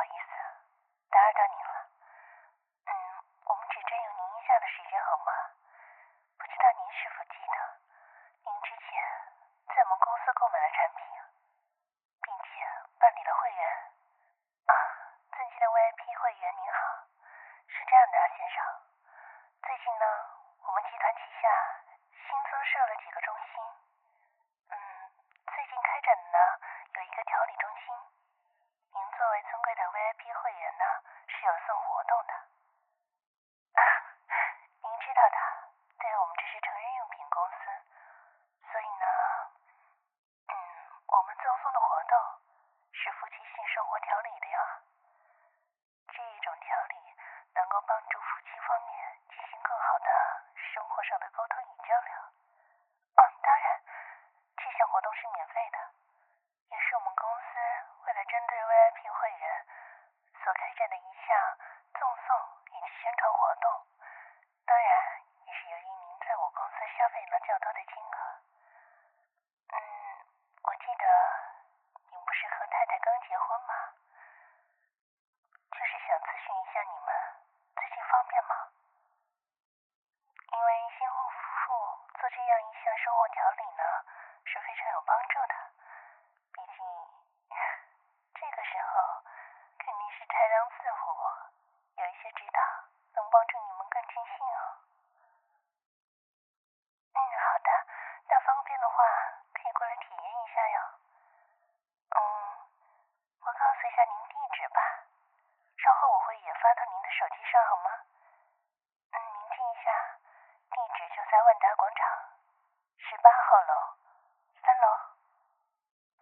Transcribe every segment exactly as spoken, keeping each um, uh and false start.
意思，打扰到您了。嗯，我们只占用您一下的时间好吗？不知道您是否记得，您之前在我们公司购买了产品，并且办理了会员。啊，尊敬的 V I P 会员您好，是这样的啊，先生，最近呢，我们集团旗下新增设了几个中心。嗯，最近开展的呢有一个调理中心，您作为尊贵的 V I P 会员呢是有送活动的。啊，您知道的，对我们这是成人用品公司，所以呢，嗯，我们赠送的活动是夫妻性生活调理的哟。这一种调理能够帮助夫妻方面进行更好的生活上的沟通与交流。哦，当然，这项活动是免费的，也是我们公司为了针对 V I P 会员所开展的一项赠送以及宣传活动。当然，也是由于您在我公司消费了较多的金额。嗯，我记得您不是和太太刚结婚吗？就是想咨询一下你们最近方便吗？因为新婚夫妇做这样一项生活调理呢是非常有帮助的，毕竟这个时候肯定是豺狼四虎，有一些指导能帮助你们更尽兴哦。嗯，好的，那方便的话可以过来体验一下哟。嗯，我告诉一下您地址吧，稍后我会也发到您的手机上好吗？嗯，您记一下，地址就在万达广场十八号楼三楼。嗯，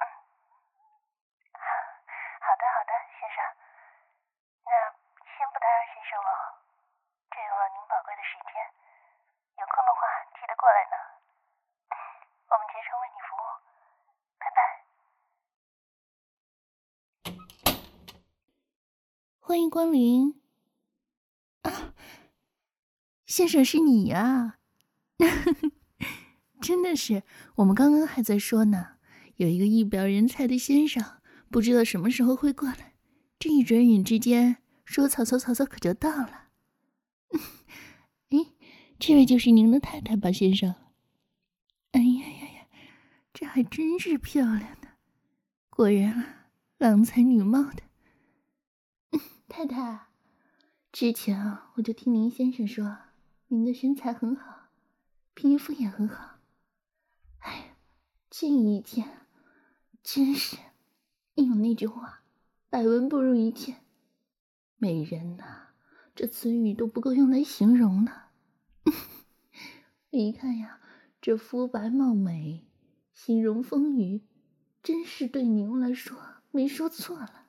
好的好的，先生，那先不打扰先生了，占用了您宝贵的时间，有空的话记得过来呢。我们竭诚为你服务，拜拜。 欢迎光临。啊，先生是你呀、啊！真的是，我们刚刚还在说呢，有一个一表人才的先生，不知道什么时候会过来。这一转眼之间，说曹操曹操可就到了。哎，这位就是您的太太吧，先生？哎呀呀呀，这还真是漂亮呢，果然啊，郎才女貌的。嗯，太太，之前啊，我就听您先生说，您的身材很好，皮肤也很好。哎，这一见，真是应了那句话，百闻不如一见。美人呐、啊，这词语都不够用来形容呢。一看呀，这肤白貌美，形容丰腴，真是对您来说没说错了。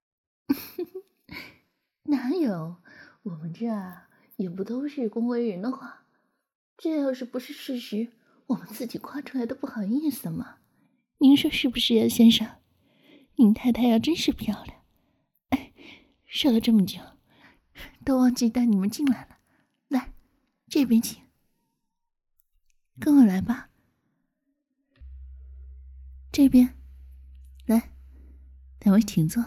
哪有，我们这啊也不都是恭维人的话，这要是不是事实，我们自己夸出来的不好意思嘛。您说是不是呀，先生？您太太呀真是漂亮。哎，说了这么久，都忘记带你们进来了。来，这边请。跟我来吧。这边，来，两位请坐。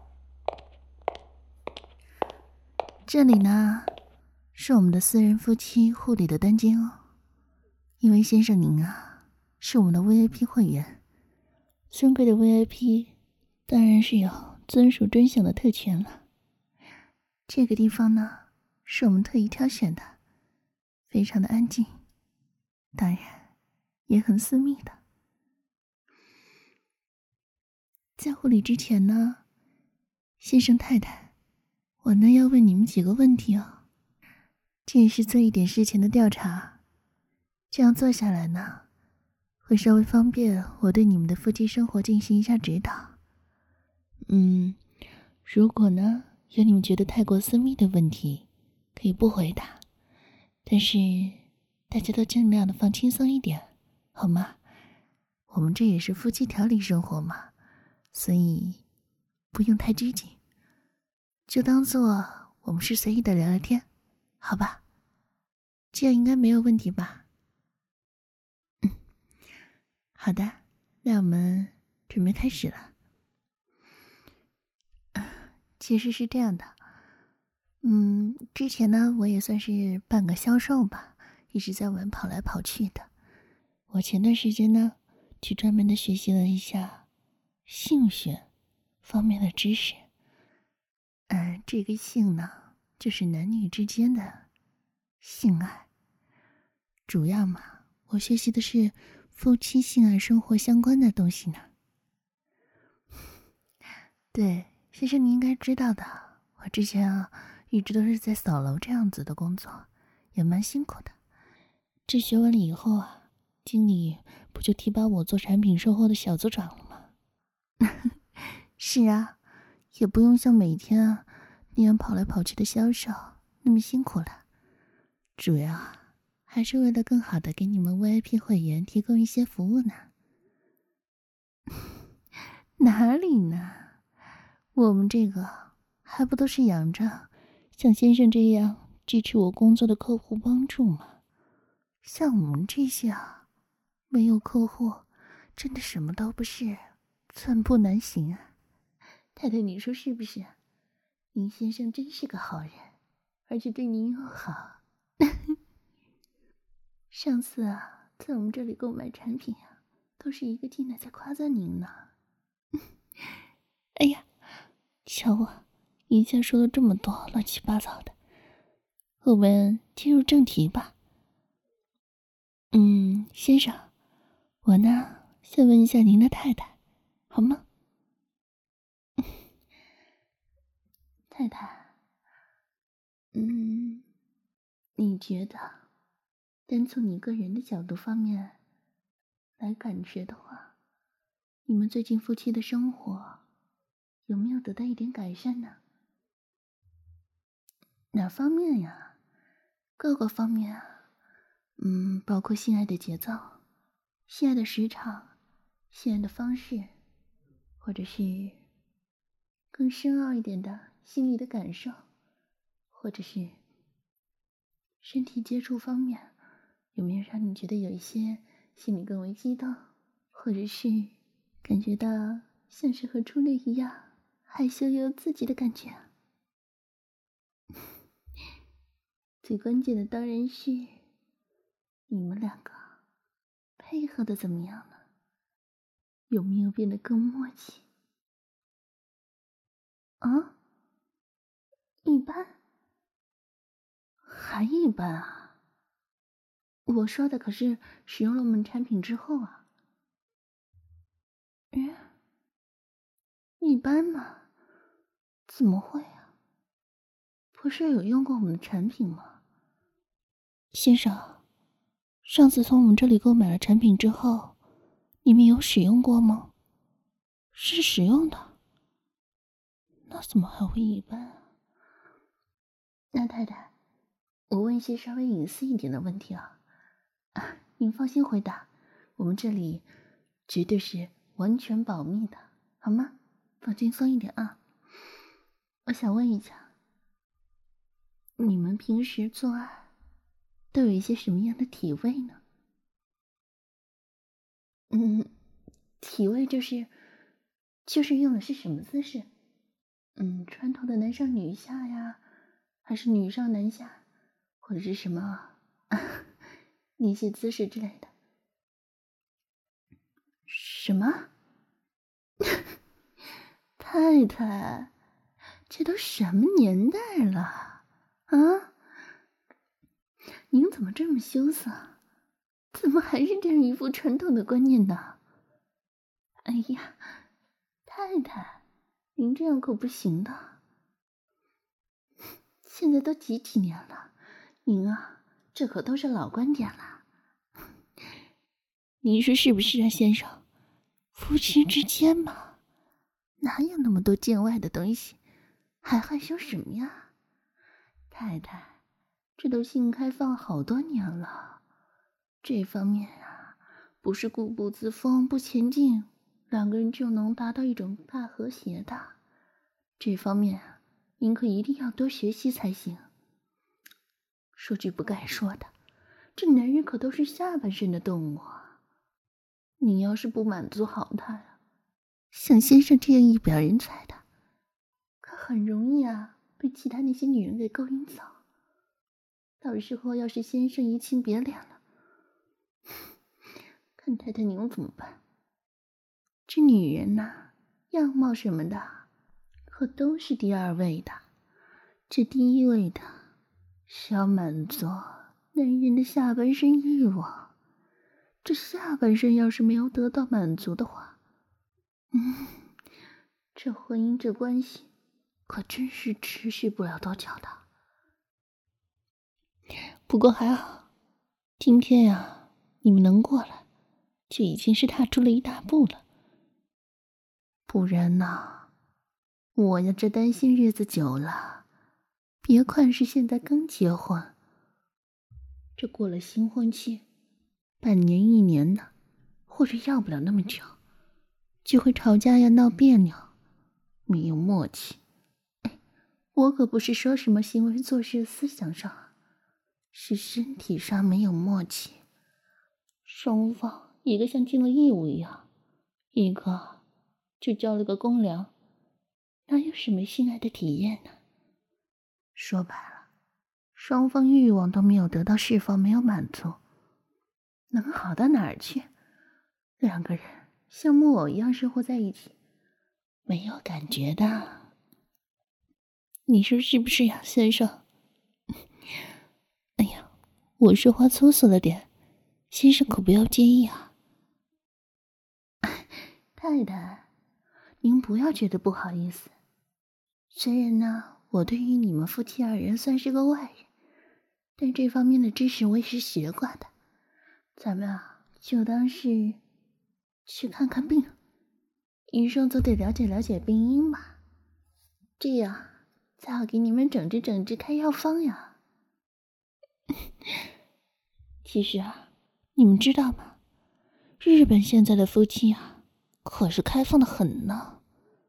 这里呢，是我们的私人夫妻护理的单间哦。因为先生您啊，是我们的 V I P 会员，尊贵的 V I P 当然是有尊属专享的特权了。这个地方呢，是我们特意挑选的，非常的安静，当然也很私密的。在护理之前呢，先生太太，我呢要问你们几个问题哦，这也是做一点事前的调查，这样做下来呢，会稍微方便我对你们的夫妻生活进行一下指导。嗯，如果呢有你们觉得太过私密的问题，可以不回答，但是大家都尽量的放轻松一点，好吗？我们这也是夫妻调理生活嘛，所以不用太拘谨，就当做我们是随意的聊聊天，好吧？这样应该没有问题吧？嗯，好的，那我们准备开始了。 其实是这样的，嗯，之前呢，我也算是半个销售吧，一直在玩跑来跑去的。我前段时间呢，去专门的学习了一下性学方面的知识。嗯，这个性呢，就是男女之间的性爱。主要嘛，我学习的是夫妻性爱生活相关的东西呢。对，先生你应该知道的，我之前啊，一直都是在扫楼这样子的工作，也蛮辛苦的。这学完了以后啊，经理不就提拔我做产品售后的小组长了吗？是啊，也不用像每天啊那样跑来跑去的销售那么辛苦了。主要啊，还是为了更好的给你们 V I P 会员提供一些服务呢。哪里呢？我们这个还不都是养着像先生这样支持我工作的客户帮助吗？像我们这些啊，没有客户，真的什么都不是，寸步难行啊。太太，你说是不是？您先生真是个好人，而且对您又好。上次啊，在我们这里购买产品啊，都是一个劲的在夸赞您呢。哎呀，瞧我一下说了这么多乱七八糟的，我们进入正题吧。嗯，先生，我呢先问一下您的太太，好吗？太太，嗯，你觉得，单从你个人的角度方面来感觉的话，你们最近夫妻的生活有没有得到一点改善呢？哪方面呀？各个方面啊。嗯，包括性爱的节奏、性爱的时长、性爱的方式，或者是更深奥一点的心理的感受，或者是身体接触方面，有没有让你觉得有一些心里更为激动，或者是感觉到像是和初恋一样害羞又刺激的感觉？最关键的当然是你们两个配合的怎么样了？有没有变得更默契？啊？一般？还一般啊？我说的可是使用了我们产品之后啊。嗯，一般嘛？怎么会啊？不是有用过我们的产品吗？先生，上次从我们这里购买了产品之后，你们有使用过吗？是使用的。那怎么还会一般啊？那太太，我问一些稍微隐私一点的问题啊，啊，您放心回答，我们这里绝对是完全保密的，好吗？放轻松一点啊。我想问一下，你们平时做爱都有一些什么样的体位呢？嗯，体位就是就是用的是什么姿势？嗯，传统的男上女下呀，还是女上男下，或者是什么那些姿势之类的？什么？太太，这都什么年代了啊？您怎么这么羞涩？怎么还是这样一副传统的观念呢？哎呀，太太，您这样可不行的。现在都几几年了，您啊，这可都是老观点了。您说是不是啊，先生？夫妻之间嘛，哪有那么多见外的东西，还害羞什么呀？太太，这都性开放好多年了，这方面啊，不是固步自封不前进，两个人就能达到一种大和谐的。这方面啊，您可一定要多学习才行。说句不该说的，这男人可都是下半身的动物啊！你要是不满足好他呀，像先生这样一表人才的，可很容易啊被其他那些女人给勾引走。到时候要是先生移情别恋了，看太太您怎么办？这女人呐、啊，样貌什么的可都是第二位的，这第一位的是要满足男人的下半身欲望。这下半身要是没有得到满足的话，嗯，这婚姻这关系可真是持续不了多久的。不过还好，今天呀、啊，你们能过来，就已经是踏出了一大步了。不然呢，我要这担心日子久了，别看是现在刚结婚，这过了新婚期，半年一年的，或者要不了那么久，就会吵架呀、闹别扭，没有默契。哎，我可不是说什么行为做事思想上，是身体上没有默契。双方一个像尽了义务一样，一个就交了个公粮，哪有什么性爱的体验呢？说白了，双方欲望都没有得到释放，没有满足，能好到哪儿去？两个人像木偶一样生活在一起，没有感觉的。你说是不是呀，先生？哎呀，我说话粗俗了点，先生可不要介意啊。太太，您不要觉得不好意思。虽然呢，我对于你们夫妻二人算是个外人，但这方面的知识我也是学过的。咱们啊，就当是去看看病，医生总得了解了解病因吧，这样才好给你们整治整治，开药方呀。其实啊，你们知道吗？日本现在的夫妻啊，可是开放的很呢。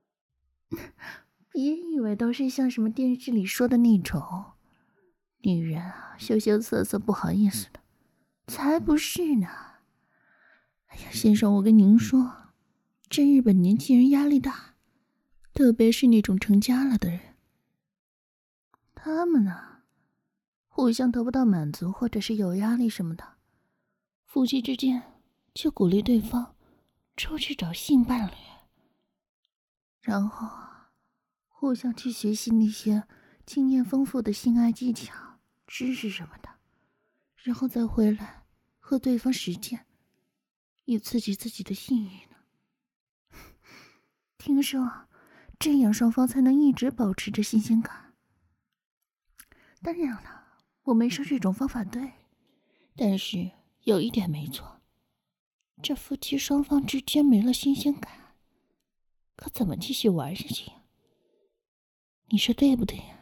别以为都是像什么电视里说的那种女人啊，羞羞涩涩不好意思的，才不是呢。哎呀，先生，我跟您说，这日本年轻人压力大，特别是那种成家了的人，他们呢，互相得不到满足，或者是有压力什么的，夫妻之间就鼓励对方出去找性伴侣，然后啊，互相去学习那些经验丰富的性爱技巧、知识什么的，然后再回来和对方实践，以刺激自己的性欲呢。听说这样双方才能一直保持着新鲜感。当然了，我没说这种方法对，但是有一点没错，这夫妻双方之间没了新鲜感，可怎么继续玩下去呀？你说对不对呀？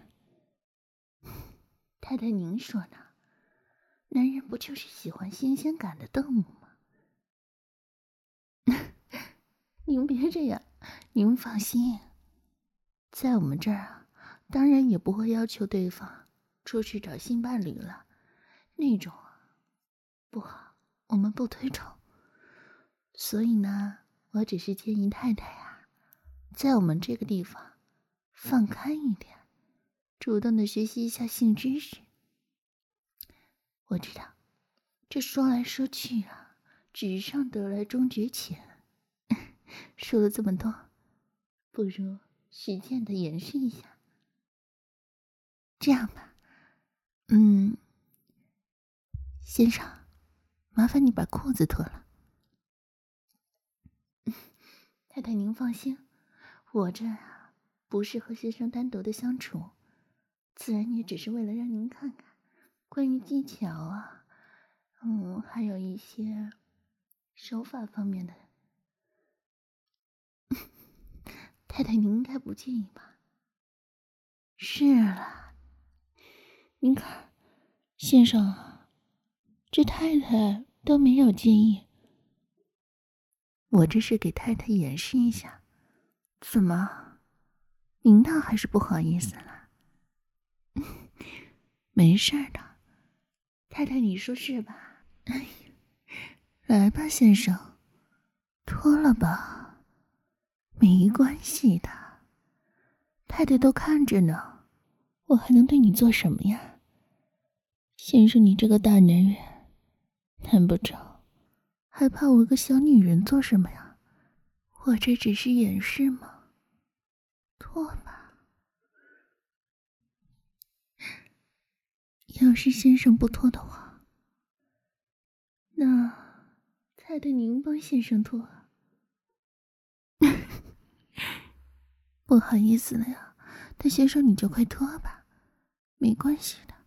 太太您说呢？男人不就是喜欢新鲜感的动物吗？您别这样，您放心，在我们这儿啊，当然也不会要求对方出去找新伴侣了，那种啊不好，我们不推崇。所以呢，我只是建议太太啊，在我们这个地方放开一点，主动的学习一下性知识。我知道，这说来说去啊，纸上得来终觉浅。说了这么多，不如实践的演示一下。这样吧，嗯，先生，麻烦你把裤子脱了。太太您放心，我这啊不是和先生单独的相处，自然也只是为了让您看看关于技巧啊，嗯，还有一些手法方面的。太太您应该不介意吧？是了，您看，先生啊，这太太都没有介意，我这是给太太演示一下。怎么，您倒还是不好意思了？没事的，太太你说是吧？哎呀，来吧，先生，脱了吧，没关系的。 太太都看着呢，我还能对你做什么呀？先生，你这个大男人，难不成还怕我个小女人做什么呀？我这只是掩饰吗？脱吧。要是先生不脱的话，那太太您帮先生脱。不好意思了呀，但先生你就快脱吧，没关系的。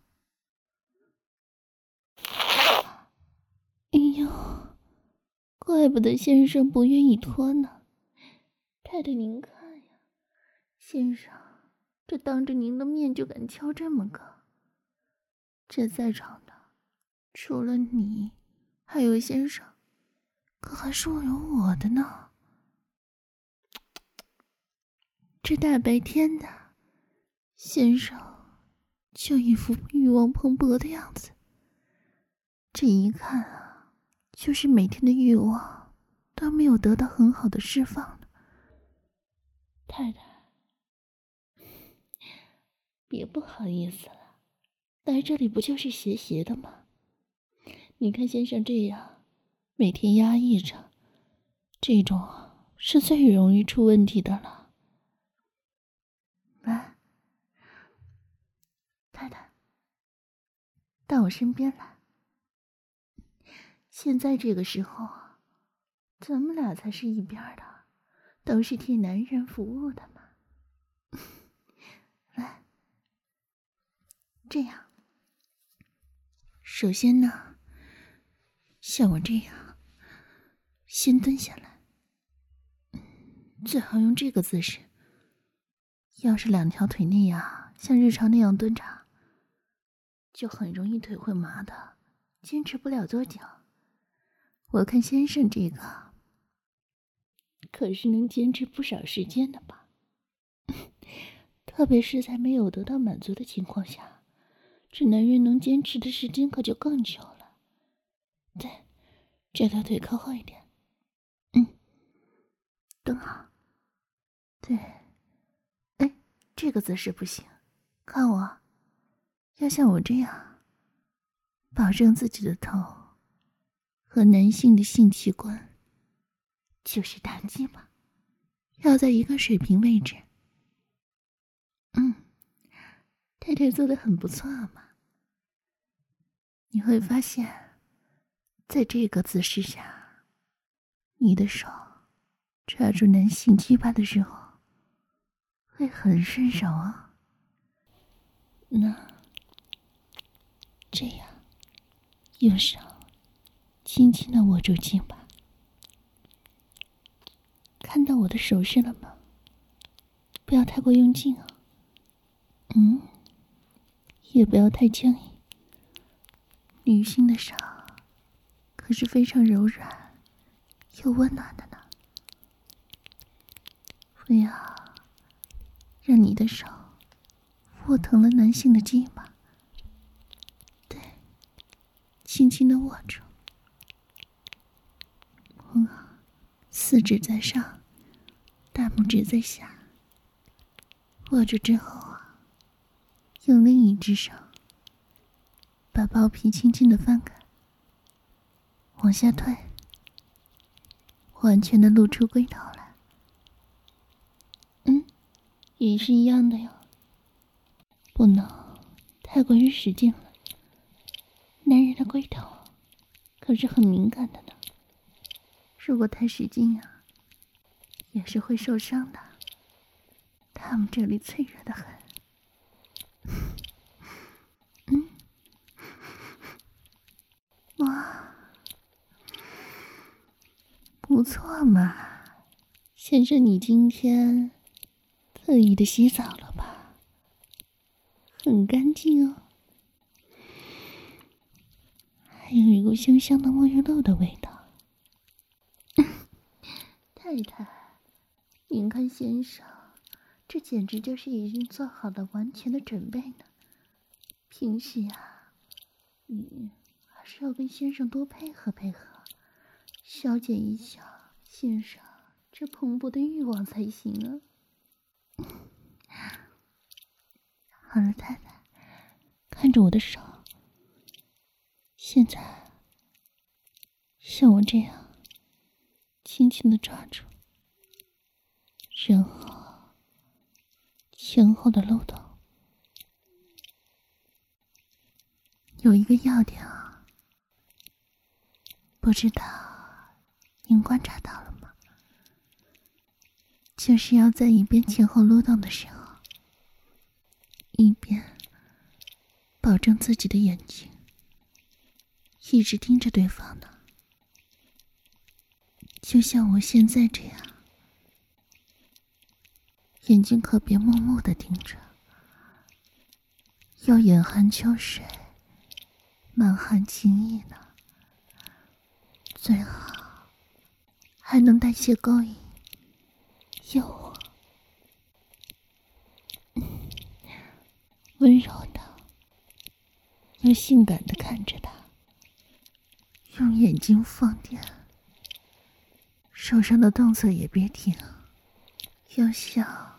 哎呦，怪不得先生不愿意脱呢。太太您看呀，先生这当着您的面就敢敲这么个，这在场的除了你还有先生，可还说有我的呢。这大白天的，先生就一副欲望蓬勃的样子，这一看啊，就是每天的欲望都没有得到很好的释放呢。太太，别不好意思了，来这里不就是邪邪的吗？你看先生这样，每天压抑着，这种是最容易出问题的了。来，太太，到我身边来。现在这个时候，咱们俩才是一边的，都是替男人服务的嘛。来，这样，首先呢，像我这样，先蹲下来，最好用这个姿势。要是两条腿那样，像日常那样蹲着，就很容易腿会麻的，坚持不了多久。我看先生这个，可是能坚持不少时间的吧？特别是在没有得到满足的情况下，这男人能坚持的时间可就更久了。对，这条腿靠后一点。嗯，蹲好。对，哎，这个姿势不行，看我，要像我这样，保证自己的头和男性的性器官，就是大鸡巴，要在一个水平位置。嗯，太太做得很不错嘛。你会发现，在这个姿势下，你的手抓住男性鸡巴的时候，会很顺手啊。那这样，用手轻轻地握住鸡巴，看到我的手势了吗？不要太过用劲啊。嗯，也不要太僵硬。女性的手可是非常柔软又温暖的呢，不要让你的手握疼了男性的鸡巴。对，轻轻的握住。很好，四指在上，大拇指在下。握住之后啊，用另一只手把包皮轻轻的翻开，往下退，完全的露出龟头来。嗯，也是一样的哟，不能太过于使劲了。男人的龟头可是很敏感的呢，如果太使劲啊，也是会受伤的。他们这里脆弱的很。嗯，哇，不错嘛，先生，你今天特意的洗澡了吧？很干净哦，还有一股香香的沐浴露的味道。太太，您看先生，这简直就是已经做好了完全的准备呢。平时啊，你还是要跟先生多配合配合，消减一下先生这蓬勃的欲望才行啊。 好了，太太，看着我的手，现在像我这样轻轻地抓住，然后前后的漏洞。有一个要点啊，不知道您观察到了吗？就是要在一边前后漏洞的时候，一边保证自己的眼睛一直盯着对方呢，就像我现在这样，眼睛可别木木的盯着，要眼含秋水，满含情意呢，最好还能带些勾引、诱惑，温柔的又性感的看着他，用眼睛放电，手上的动作也别停，要像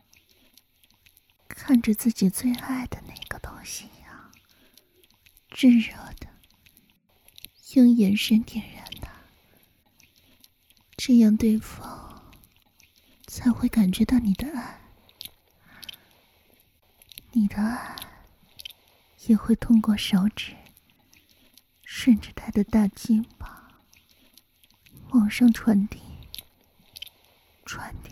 看着自己最爱的那个东西一样，炙热的用眼神点燃它，这样对方才会感觉到你的爱，你的爱也会通过手指顺着他的大鸡巴往上传递传递，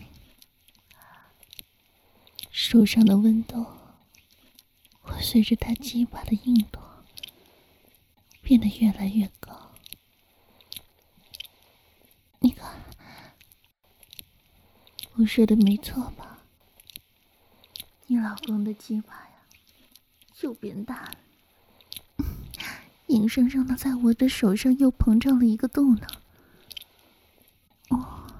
手上的温度会随着他鸡巴的硬度变得越来越高。你看，我说的没错吧？你老公的鸡巴呀又变大了，硬生生的在我的手上又膨胀了一个度呢。哦，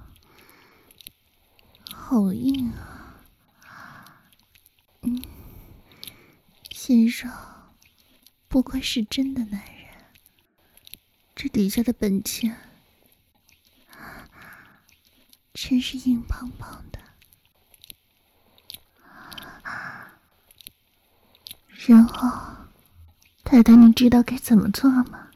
好硬啊！嗯，先生，不愧是真的男人，这底下的本钱真是硬邦邦的。然后，太太，你知道该怎么做吗？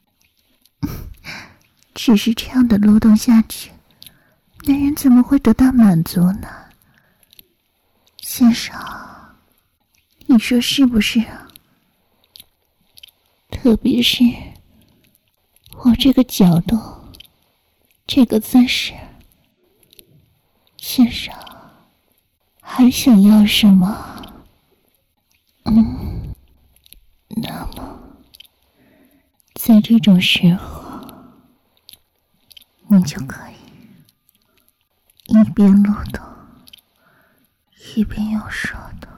只是这样的漏洞下去，男人怎么会得到满足呢？先生，你说是不是啊？特别是我这个角度，这个姿势，先生还想要什么？嗯，那么在这种时候，你就可以一边撸动，一边用手动。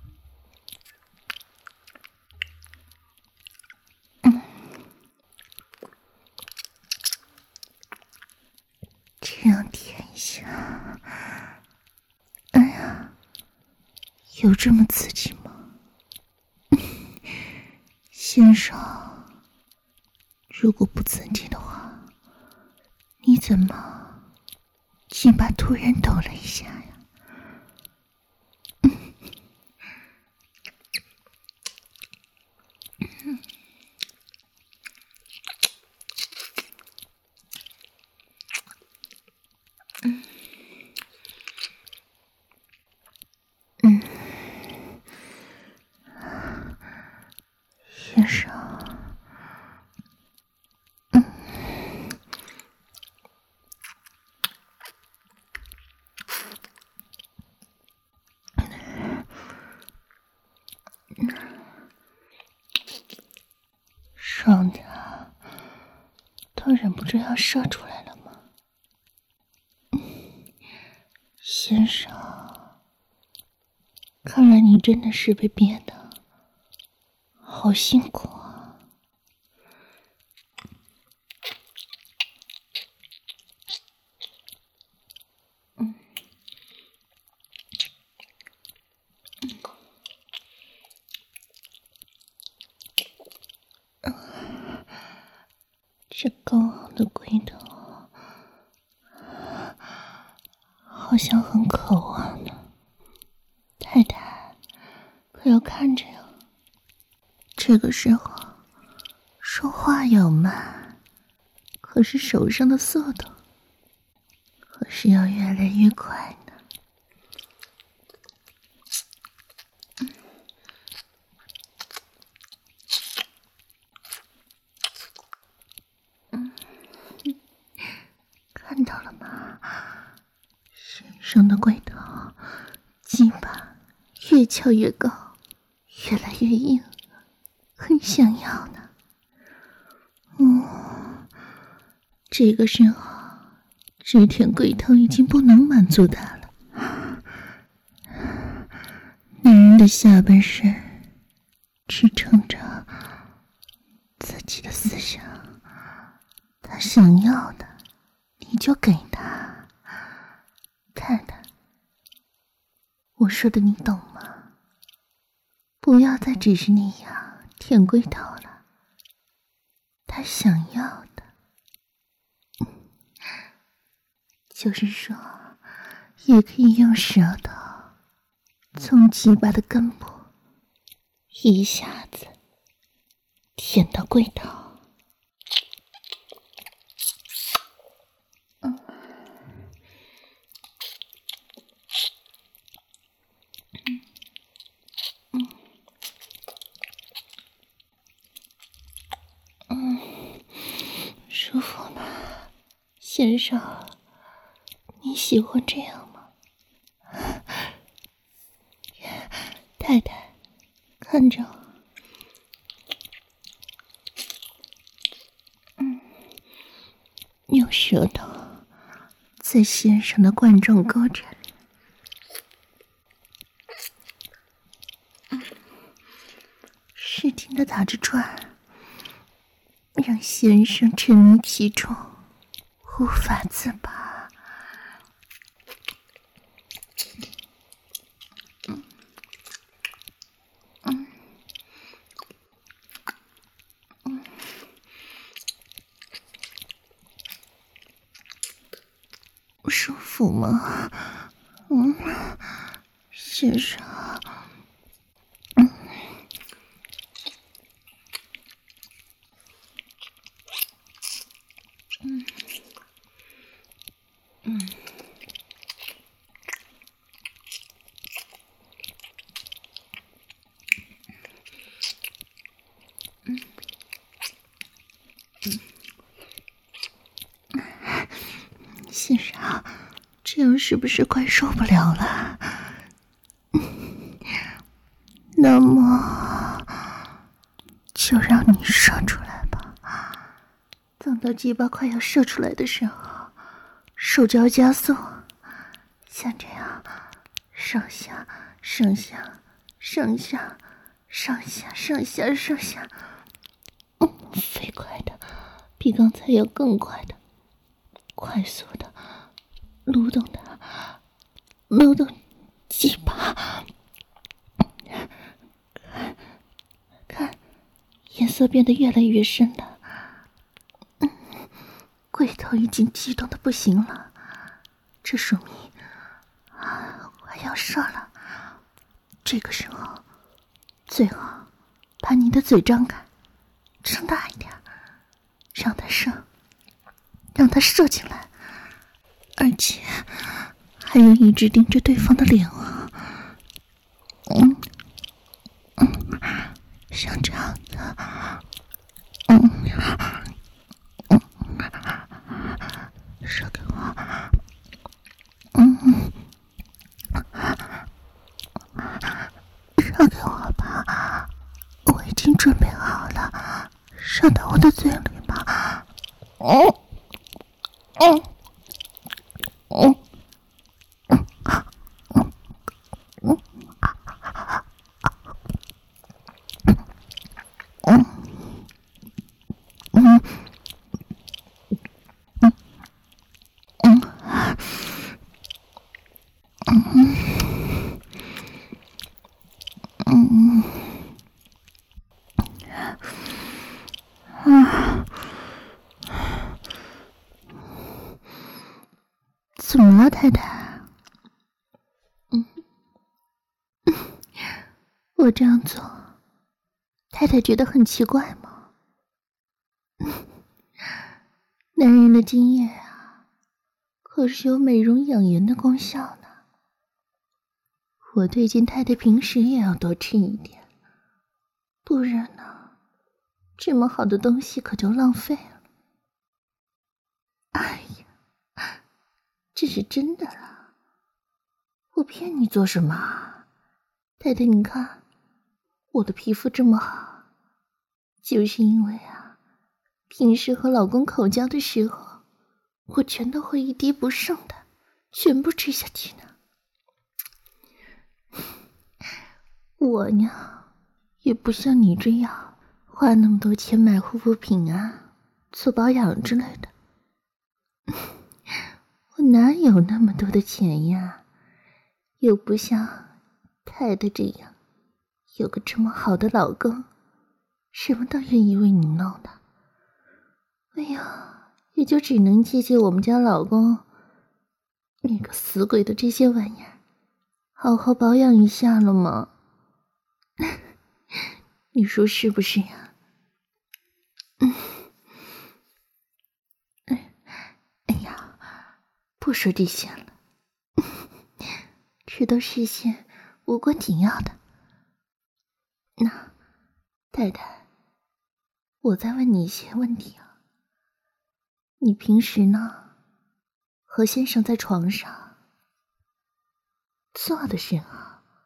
嗯，这样舔一下。哎呀，有这么刺激吗？先生，如果不刺激的话，你怎么鸡巴突然抖了一下呀？嗯，先生，嗯，爽的都忍不住要射出来了吗？先生，看来你真的是被憋的好辛苦啊。嗯，这高昂的龟头好像很渴望呢，太太，快可要看着呀。这个时候说话要慢，可是手上的速度可是要越来越快呢。嗯，看到了吗？先生的龟头鸡巴越翘越高，越来越硬，很想要呢。嗯，这个时候织田龟头已经不能满足他了。男人的下半身支撑着自己的思想，他想要的你就给他。太太，我说的你懂吗？不要再只是那样舔龟头了，他想要的就是说也可以用舌头从鸡巴的根部一下子舔到龟头。嗯嗯嗯，舒服吗，先生？你喜欢这样吗？太太，看着我。嗯，用舌头在先生的冠状沟这里，嗯，使劲地打着转，让先生沉迷其中，无法自拔。嗯嗯嗯，舒服吗？嗯，先生。嗯嗯嗯嗯嗯，先生，这样是不是快受不了了？那么就让你射出来吧。等到鸡巴快要射出来的时候，手就要加速，像这样上下上下上下上下上下上下，嗯，飞快的，比刚才要更快的，快速的撸动它，撸动鸡巴。看，颜色变得越来越深了，嗯，龟头已经激动的不行了，这说明啊，快要射了。这个时候，最好把你的嘴张开，张大一点，让它射，让它射进来，而且还要一直盯着对方的脸啊，嗯嗯，像这样的，嗯嗯，射给我，嗯，射给我吧，我已经准备好了，射到我的嘴里吧，嗯嗯嗯嗯嗯嗯嗯嗯嗯嗯，怎么了，太太？嗯， 我这样做，太太觉得很奇怪吗？男人的精液啊，可是有美容养颜的功效呢。我推荐太太平时也要多吃一点，不然呢，这么好的东西可就浪费了。哎呀，这是真的啦，我骗你做什么？太太，你看，我的皮肤这么好，就是因为啊，平时和老公口交的时候，我全都会一滴不剩的全部吃下去呢。我呢，也不像你这样花那么多钱买护肤品啊，做保养之类的。我哪有那么多的钱呀？又不像太太这样，有个这么好的老公，什么都愿意为你弄的。哎呀，也就只能借借我们家老公那个死鬼的这些玩意儿，好好保养一下了吗？你说是不是呀？嗯，哎，哎呀，不说这些了，这都是些无关紧要的。那，太太，我再问你一些问题啊。你平时呢，和先生在床上做的时候，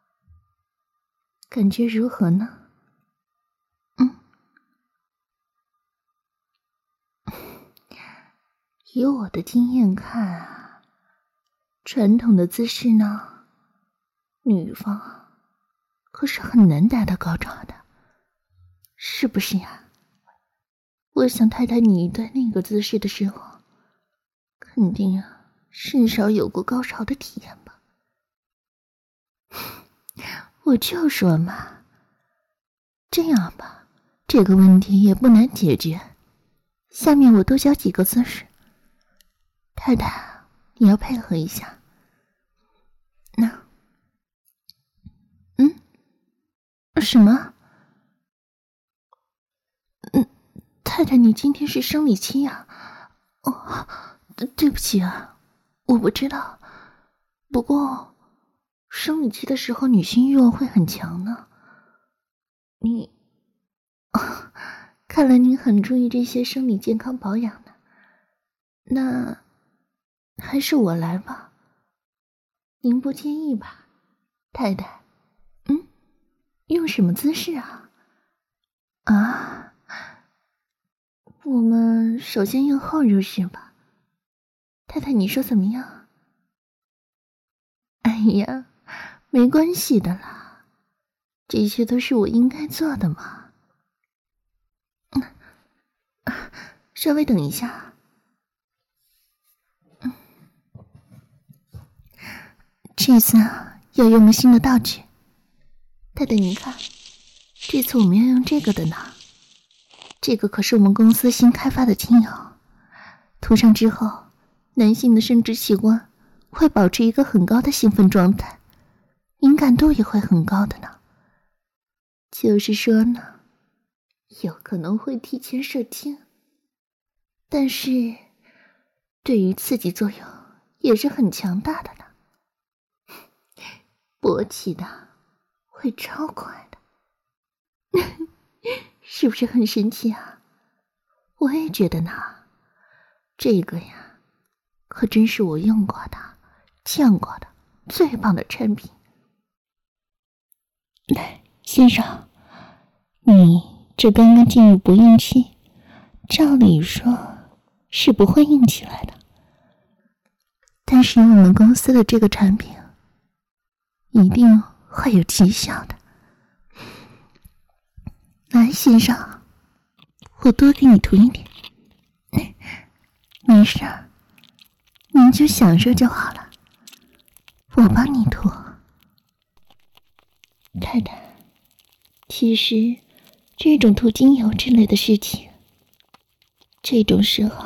感觉如何呢？嗯，以我的经验看啊，传统的姿势呢，女方可是很难达到高潮的，是不是呀？我想太太你在那个姿势的时候，肯定啊甚少有过高潮的体验吧。我就说嘛，这样吧，这个问题也不难解决。下面我多教几个姿势，太太你要配合一下。那，嗯，什么？嗯，太太你今天是生理期呀？哦，对不起啊，我不知道。不过生理期的时候女性欲望会很强呢。你，哦，看来您很注意这些生理健康保养呢。那还是我来吧，您不介意吧，太太？嗯，用什么姿势啊？啊，我们首先用后入式吧。太太，你说怎么样？哎呀，没关系的啦，这些都是我应该做的嘛。嗯，啊，稍微等一下。嗯，这次啊，要用个新的道具。太太，您看，这次我们要用这个的呢。这个可是我们公司新开发的精油，涂上之后，男性的生殖器官会保持一个很高的兴奋状态，敏感度也会很高的呢。就是说呢，有可能会提前射精，但是对于刺激作用也是很强大的呢。勃起的会超快的。是不是很神奇啊？我也觉得呢，这个呀，可真是我用过的、见过的最棒的产品。来，先生，你这刚刚进入不孕期，照理说是不会硬起来的，但是我们公司的这个产品一定会有奇效的。来，先生，我多给你涂一点。没事，您就享受就好了，我帮你涂。太太，其实这种涂精油之类的事情，这种时候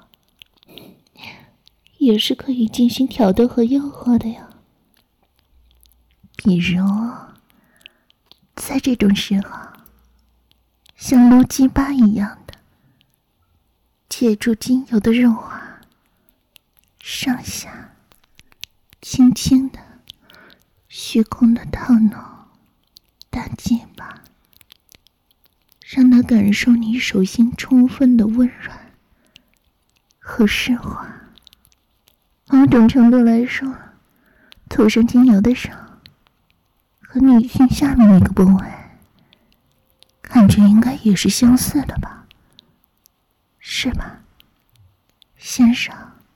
也是可以进行挑逗和诱惑的呀。比如在这种时候，像撸鸡巴一样的借助精油的润滑，上下轻轻的虚空的套弄大鸡巴，让他感受你手心充分的温软和湿滑。某种程度来说，涂上精油的手和女性下面那个部位感觉应该也是相似的吧，是吧，先生？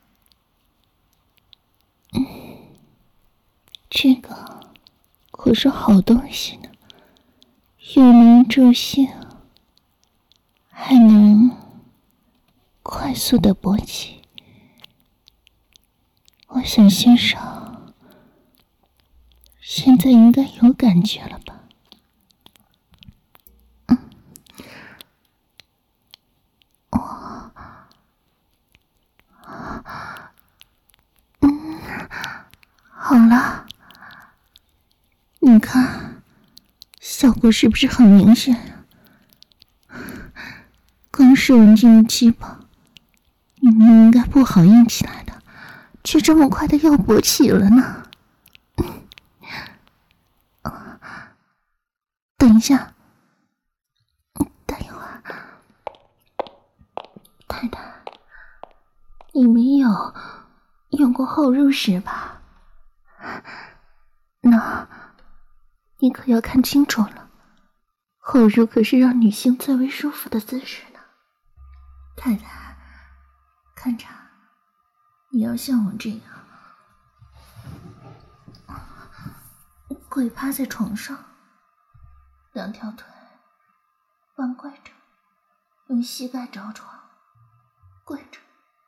嗯，这个可是好东西呢，有能助兴，还能快速的勃起。我想先生现在应该有感觉了吧？嗯，我，嗯，好了，你看，效果是不是很明显啊？刚射完进的鸡巴，你们应该不好硬起来的，却这么快的要勃起了呢。等一下，等一会儿，太太，你没有用过后入时吧？那你可要看清楚了，后入可是让女性最为舒服的姿势呢。太太，看着，你要像我这样，跪趴在床上，两条腿弯跪着，用膝盖着床，跪着，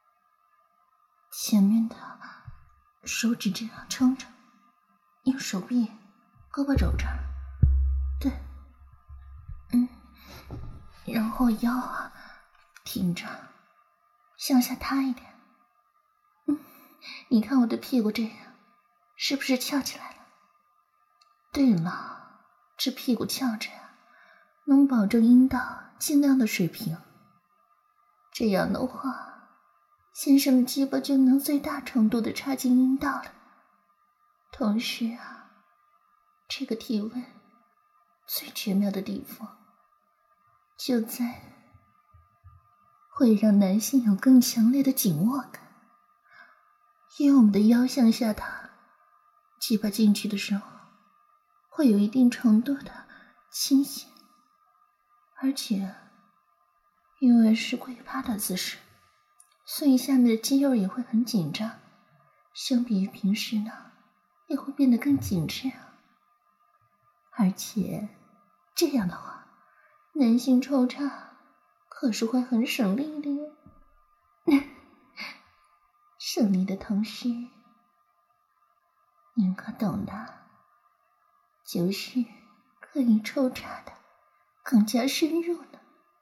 前面的手指这样撑着，用手臂、胳膊肘着，对，嗯，然后腰啊挺着，向下塌一点，嗯，你看我的屁股这样，是不是翘起来了？对了，这屁股翘着呀，能保证阴道尽量的水平。这样的话，先生的鸡巴就能最大程度的插进阴道了。同时啊，这个体位最绝妙的地方，就在会让男性有更强烈的紧握感，因为我们的腰向下塌，鸡巴进去的时候，会有一定程度的倾斜，而且因为是跪趴的姿势，所以下面的肌肉也会很紧张，相比于平时呢，也会变得更紧致啊。而且这样的话，男性抽插可是会很省力的哟。省力的同时，您可懂的，就是可以抽插的更加深入呢，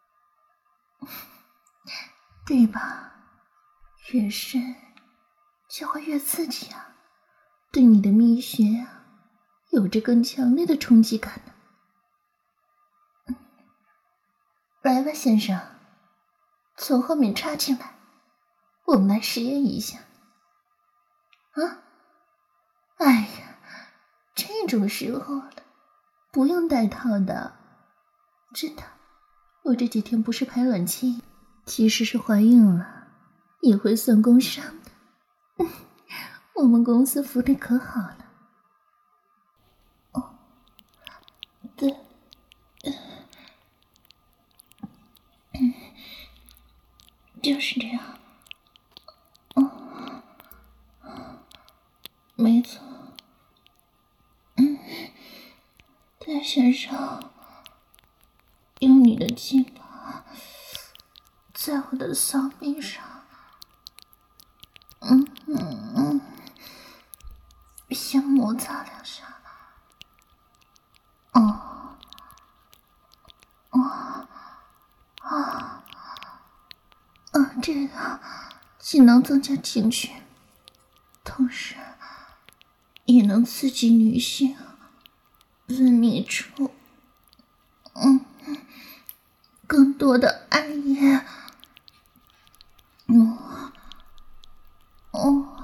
对吧？越深就会越刺激啊，对你的蜜穴啊有着更强烈的冲击感呢。嗯，来吧，先生，从后面插进来，我们来实验一下。啊？哎呀，这种时候了，不用戴套的，真的。我这几天不是排卵期，即使是怀孕了，也会算工伤的。嗯，我们公司福利可好了。哦，对，嗯，就是这样。哦，没错。嗯，在身上用你的鸡巴在我的骚逼上，嗯嗯嗯，先摩擦两下。哦，哦，啊，嗯，这个既能增加情趣，同时也能刺激女性分泌出更多的爱意。嗯，哦，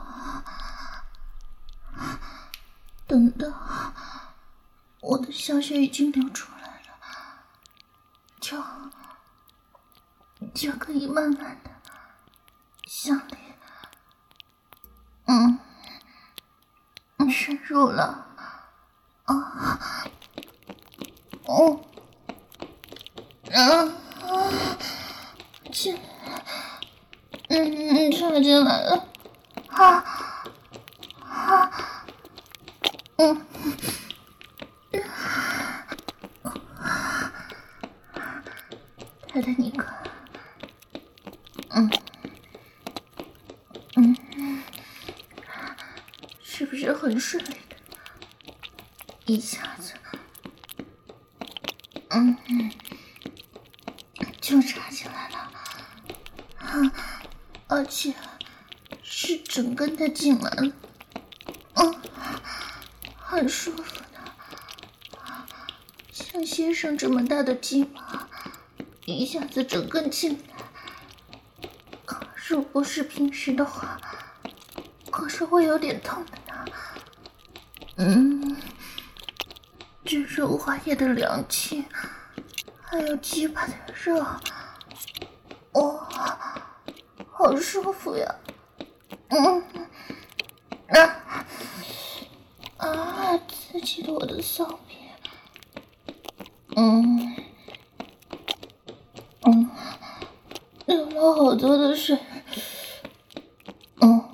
等等，我的小穴已经流出来了，就就可以慢慢的向里，嗯，深入了。啊，哦，啊，进，嗯，插进来了，啊，啊，嗯，太太，你看，嗯，嗯，是不是很顺利的？一下子，嗯，就插进来了，啊，而且是整根的进来了，嗯，很舒服的，像先生这么大的鸡巴，一下子整根进来，如果是平时的话，可是会有点痛的呢。嗯，这润滑液的凉气，还有鸡巴的热，哇，好舒服呀！嗯，啊啊，刺激了我的骚逼。嗯嗯，流了好多的水。嗯，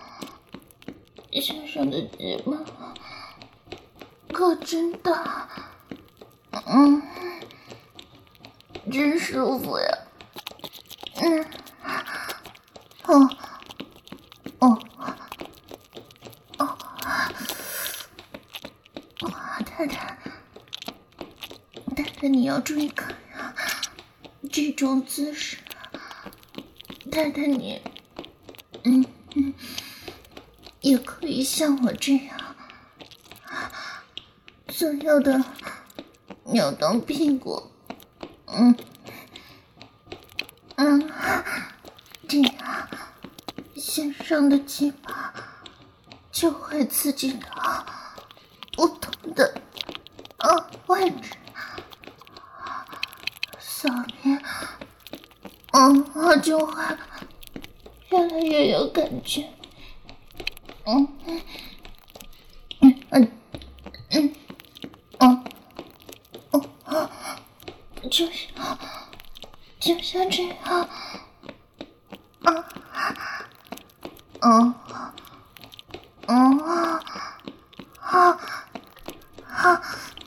身上的鸡巴可真大，嗯，真舒服呀。嗯，哦哦哦，哇，太太，太太，你要注意看呀，这种姿势，太太你，嗯嗯，也可以像我这样，左右的扭动屁股，嗯嗯，这样先生的鸡巴就会刺激到不同的啊位置，骚逼，嗯，我就会越来越有感觉，嗯嗯嗯嗯嗯嗯哦，就像就像这样，啊，嗯嗯啊啊啊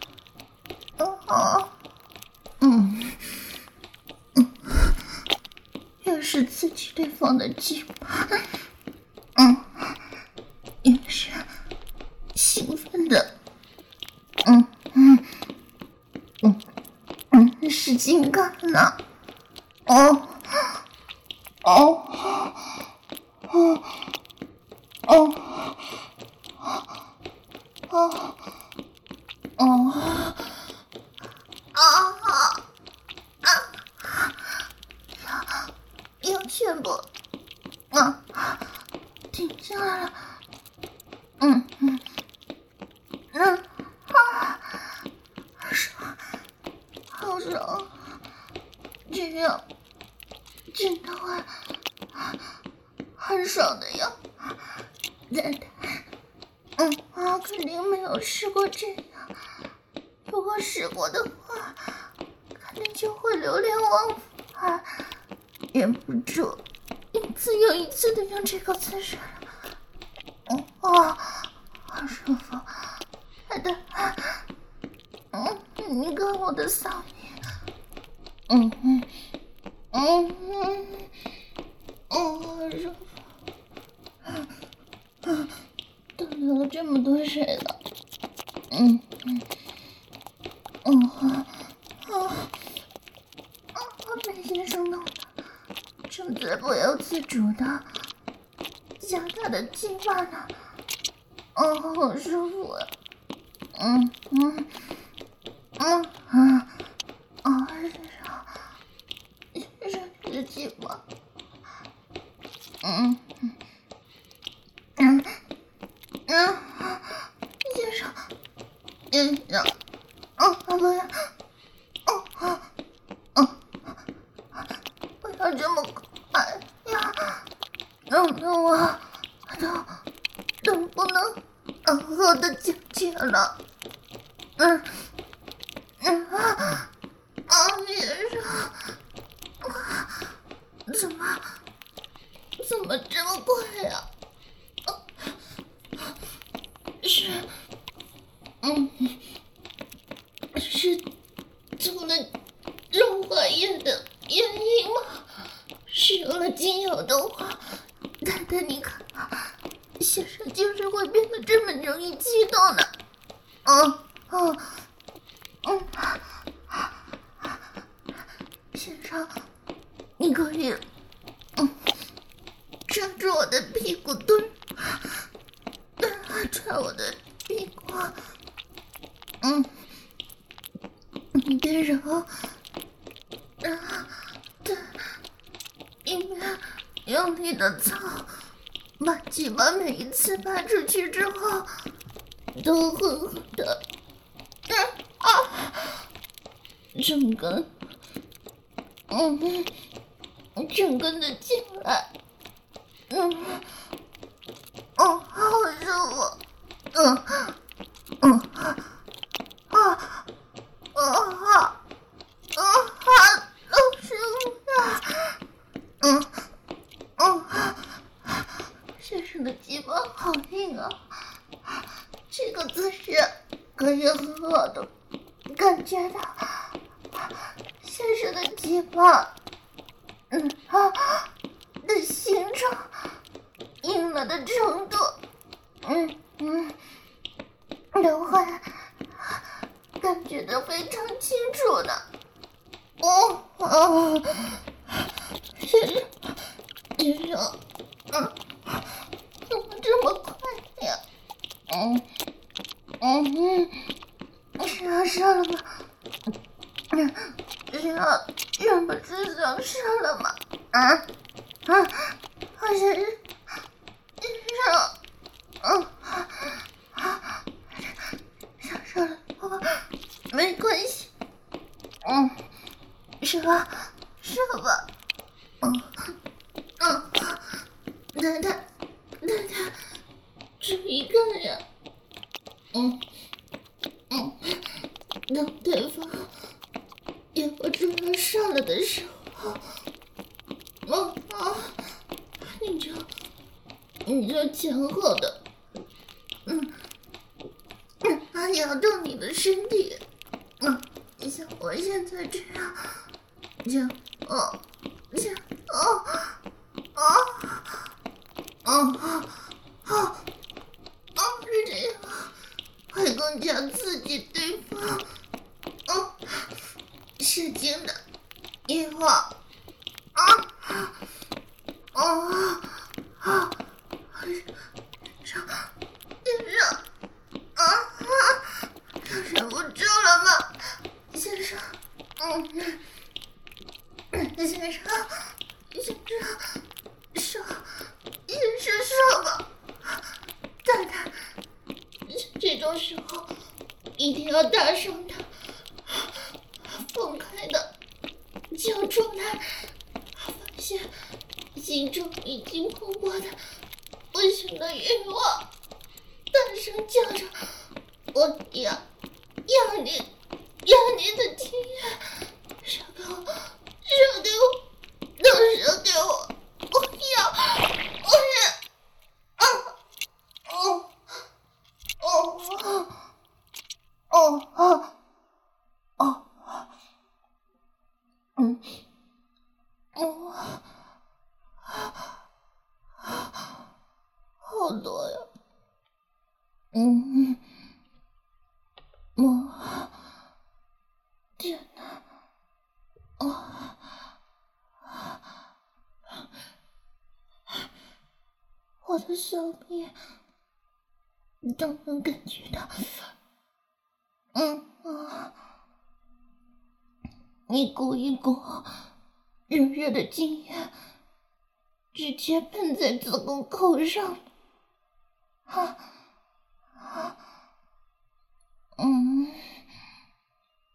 啊，嗯嗯，越是刺激对方的鸡巴，嗯，越是兴奋的，嗯嗯嗯嗯，使劲干呢，哦哦哦哦哦哦啊啊啊！要全部啊停下来了，嗯嗯嗯啊，爽，好爽，这样真的会很爽的呀，太太，嗯啊，肯定没有试过这样，如果试过的话，肯定就会流连忘返啊，忍不住一次又一次的用这个姿势了，哇，好舒服，太太，嗯，你看我的骚逼，嗯嗯嗯嗯嗯，好舒服，嗯嗯，都流了这么多水了，嗯嗯嗯啊啊啊！被先生弄的正在不由自主的夹他的鸡巴呢，哦，好舒服啊！嗯嗯嗯啊啊！ 不要，哦哦哦，不要这么快呀！让让我都都不能好好的进去了。嗯嗯啊啊！先生，怎么怎么这么快呀？是，嗯，是涂了润滑液的原因吗？使用了精油的话，太太你看，先生就是会变得这么容易激动的。嗯嗯嗯，先生，你可以，嗯，抓住我的屁股蹲，踹我的屁股，嗯，你别揉，然后对，一边用力的操，把鸡巴每一次拔出去之后，都狠狠的，啊，整根，嗯，整根的进来，嗯，哦，好舒服，嗯嗯啊啊啊啊，好舒服啊，嗯嗯，先生的鸡巴好硬啊，这个姿势可以很好的感觉到先生的鸡巴，嗯啊的形状，硬了的程度，嗯嗯，都会感觉得非常清楚的。哦哦，先生，先生，嗯，怎么这么快呀？嗯嗯嗯，是要上了吗？嗯，是要忍不住想上了吗？啊啊，好像是，先生，嗯啊，上上了，哦，没关系，嗯，是吧？是吧？嗯嗯，太太太太，注意看呀，嗯嗯，当对方也不正要上来的时候，哦啊，你就你就前后的，嗯嗯，啊，摇动你的身体，嗯，像我现在这样，这样，哦，这样，哦，哦，哦，哦，哦，是这样，会更加刺激对方，哦，使劲的，一会儿，啊，哦，啊，上，先生，啊啊，忍不住了吗？先生，嗯，先生，先生，上，先生上吧，太太，这种时候一定要大声的、放开的叫出来，发现心中已经蓬勃的不行的欲望，大声叫着：“我要，要你，要你的体液，射给我，射给我，都射给我，我要，我要，啊，哦，哦，哦，哦，哦，嗯，哦，好多呀，嗯，我，天哪，哦。”我的小臂都能感觉到，嗯啊，一股一股热热的精液直接喷在子宫口上，啊啊，嗯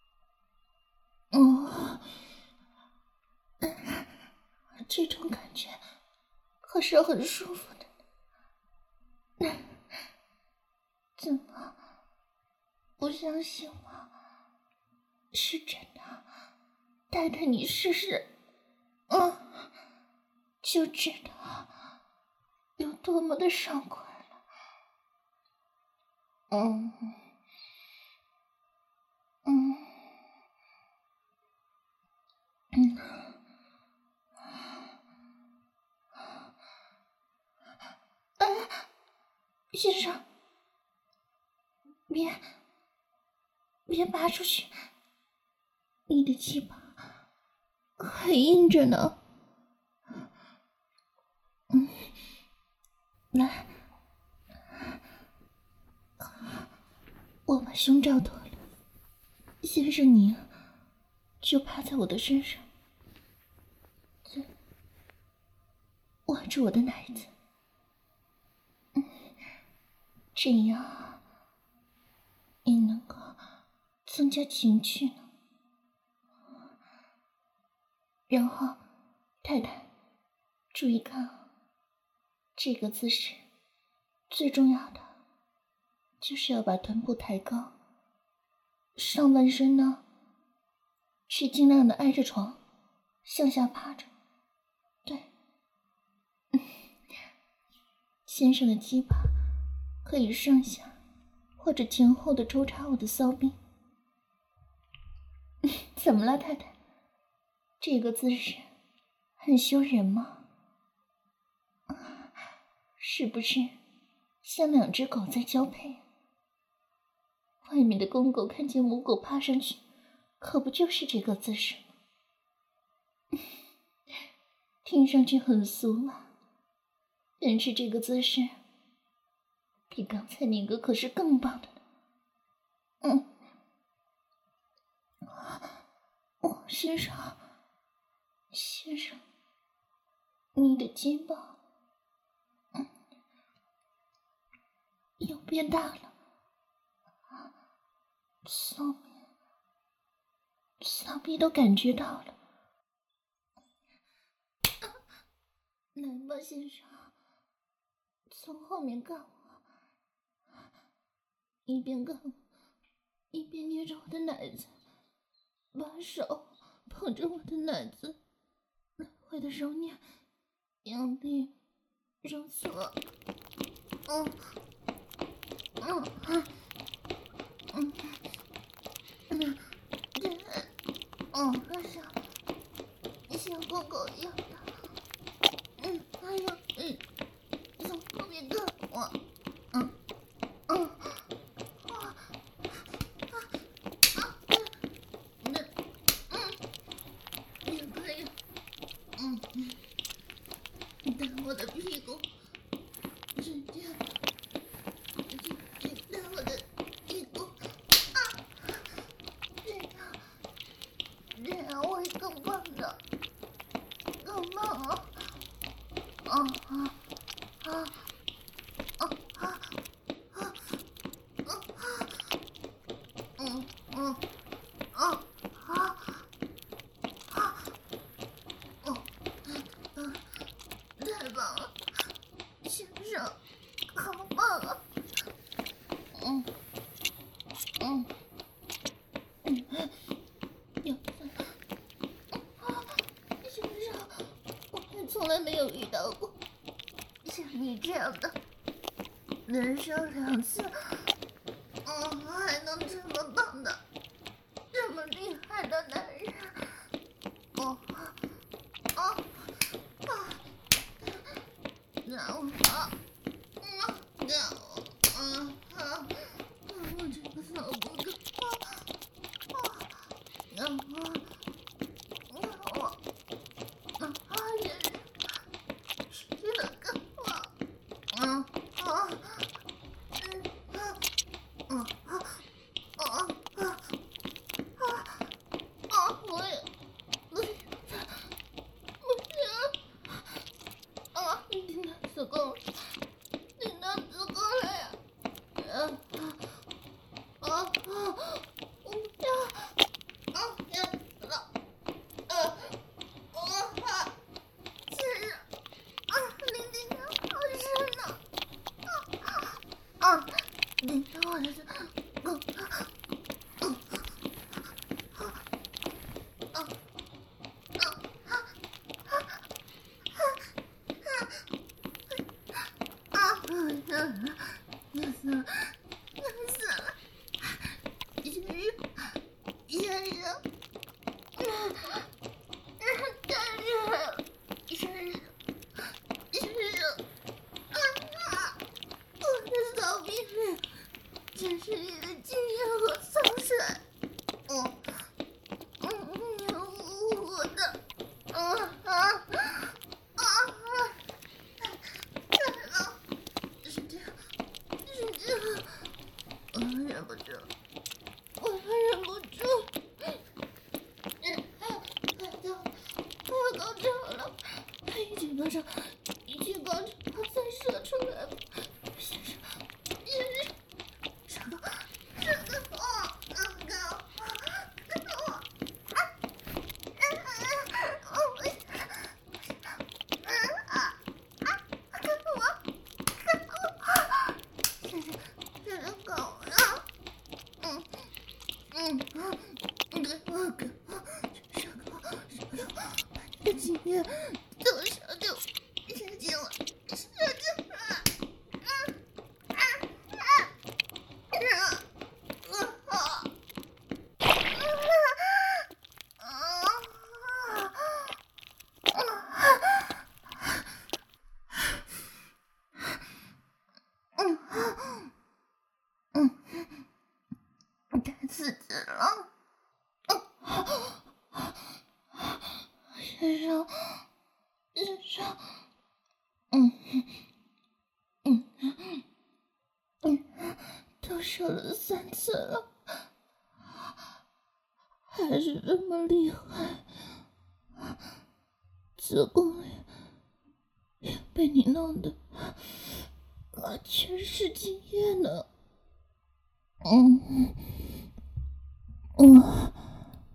这种感觉可是很舒服的。怎么不相信我？是真的，带带你试试，嗯，就知道有多么的爽快了。嗯嗯嗯，哎，先生，别别拔出去，你的鸡巴还硬着呢。嗯，来，我把胸罩脱了，先生你就趴在我的身上，对，握住我的奶子，嗯，这样也能够增加情趣呢。然后，太太，注意看啊，这个姿势最重要的就是要把臀部抬高，上半身呢是尽量的挨着床，向下趴着。对，嗯，先生的鸡巴可以上下或者前后的抽插我的骚逼。怎么了，太太？这个姿势很羞人吗？是不是像两只狗在交配？外面的公狗看见母狗趴上去，可不就是这个姿势吗？听上去很俗啊，但是这个姿势比刚才那个可是更棒的呢。嗯，哦，先生，先生，你的肩膀，嗯，又变大了，骚逼，骚逼都感觉到了。来吧，先生，从后面干我，一边干我，一边捏着我的奶子，把手捧着我的奶子，来回的揉捏，用力揉搓，嗯嗯嗯嗯嗯，对，嗯，像像公狗一样的，嗯，还有嗯，从后面干我，嗯嗯。我的屁股，直接，直接打我的屁股啊！这样，这样会更棒的，更棒啊！啊啊啊啊啊啊！嗯嗯啊啊啊！哦，嗯，太棒了！先生，好棒啊！嗯嗯嗯，有啊，先生，我还从来没有遇到过像你这样的，人生两次，嗯，还能这么棒的，这么厉害的男人，哦哦啊！让我。让我，嗯啊，我这个小不哥，啊啊，让我，让我，啊啊，也是，使劲的干我，嗯啊，嗯啊，嗯啊，啊啊啊啊，我也，我也，不行，啊，你听到子宫。啊！我不要！啊！要死了！啊！啊！ 哥，少哥，少哥，把你的经验都射进射进了，射进了！啊啊啊啊！太刺激了！先生，先生，嗯嗯嗯，都射了三次了，还是这么厉害，子宫也被你弄得啊全是精液呢。嗯嗯。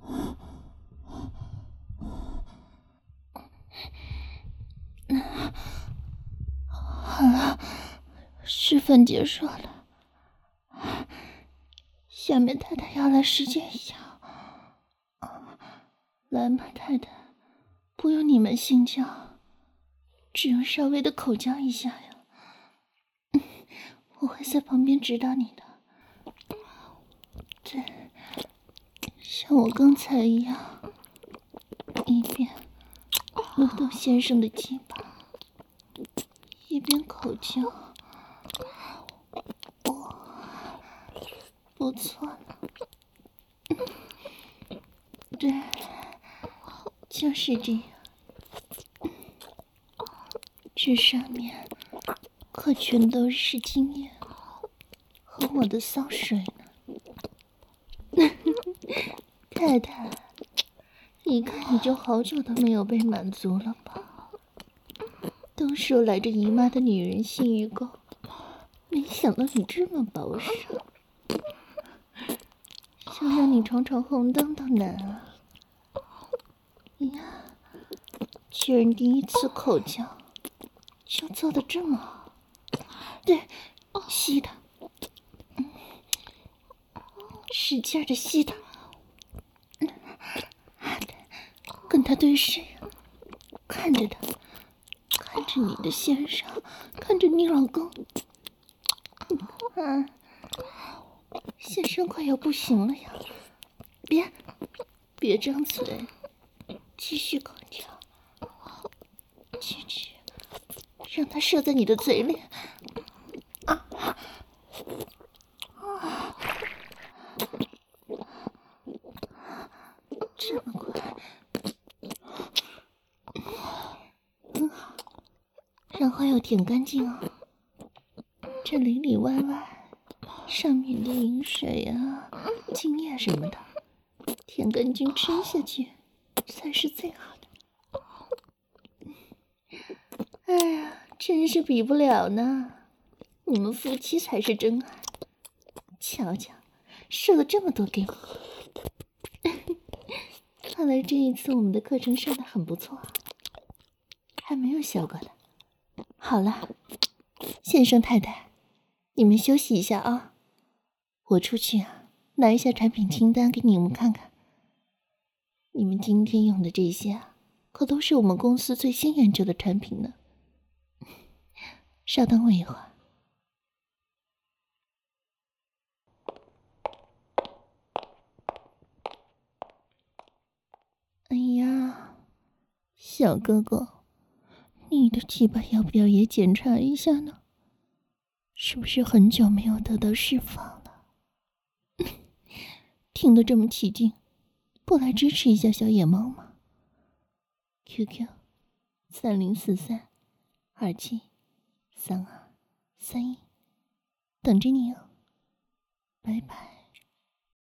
好了，示范结束了，下面太太要来实践一下。来吧，太太，不用你们性交，只用稍微的口交一下呀。我会在旁边指导你的。对，像我刚才一样，一边撸动先生的鸡巴，一边口交。哇，不错呢。对，就是这样。这上面可全都是精液和我的骚水呢。太太，一看你就好久都没有被满足了吧？都说来这姨妈的女人性欲够，没想到你这么保守，想让你闯闯红灯都难啊！呀，居然第一次口交就做得这么好，对，吸他，使劲的吸他，跟他对视，看着他，看着你的先生，看着你老公。啊，先生快要不行了呀！别，别张嘴，继续口交，继续，让他射在你的嘴里。啊啊！这么快，很好。然后要舔干净哦，这里里外外，上面的饮水啊、精液什么的，舔干净吃下去才是最好的。哎呀，真是比不了呢，你们夫妻才是真爱。瞧瞧，射了这么多给你。看来这一次我们的课程上的很不错，还没有效果的。好了，先生太太，你们休息一下啊，我出去啊，拿一下产品清单给你们看看。你们今天用的这些啊，可都是我们公司最新研究的产品呢。稍等我一会儿。哎呀，小哥哥，你的鸡巴要不要也检查一下呢？是不是很久没有得到释放了？听得这么起劲，不来支持一下小野猫吗 ？Q Q 三零四三二七三二三一，等着你哦，拜拜。